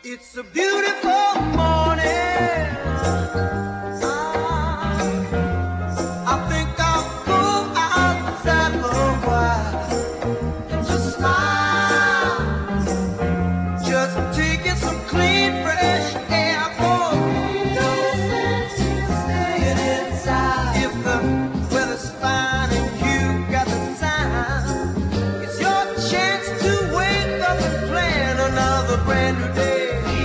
It's a beautiful morning. I think I'll go outside for a while and just smile, just taking some clean, fresh air. For no sense in staying inside. If the weather's fine and you got the time, it's your chance to wake up and plan another brand new day.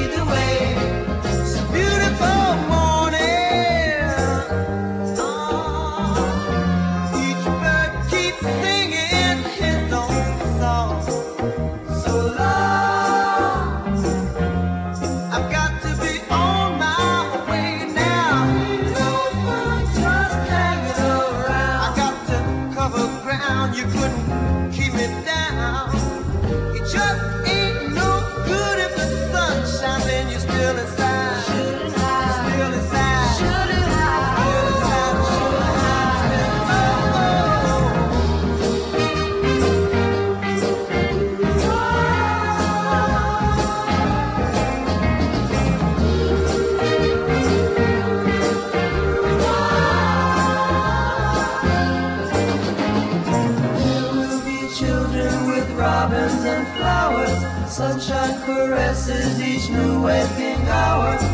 You couldn't keep it down. It just ain't no good if the sun shines and you're still inside. Shouldn't I? Still inside. Shouldn't I? Still inside. Shouldn't I? Robins and flowers, sunshine caresses each new waking hour.